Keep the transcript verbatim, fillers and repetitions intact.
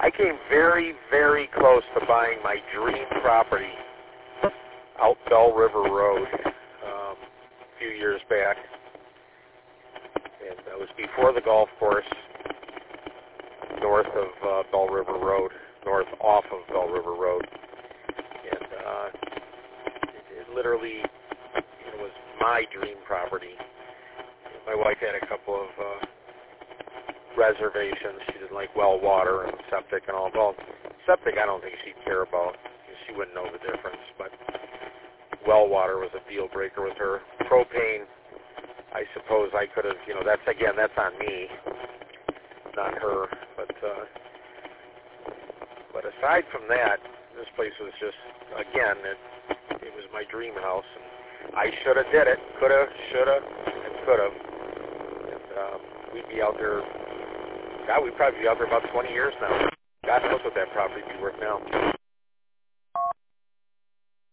I came very, very close to buying my dream property out Bell River Road um, a few years back. And that was before the golf course, north of uh, Bell River Road, north off of Bell River Road. And uh, it, it literally it was my dream property. My wife had a couple of uh, reservations. She didn't like well water and septic and all. Well, septic I don't think she'd care about because she wouldn't know the difference. But well water was a deal breaker with her. Propane, I suppose I could have, you know, that's, again, that's on me, not her. But uh, but aside from that, this place was just, again, it, it was my dream house. And I should have did it. Could have, should have, and could have. And um, we'd be out there, God, we'd probably be out there about twenty years now. God knows what that property would be worth now.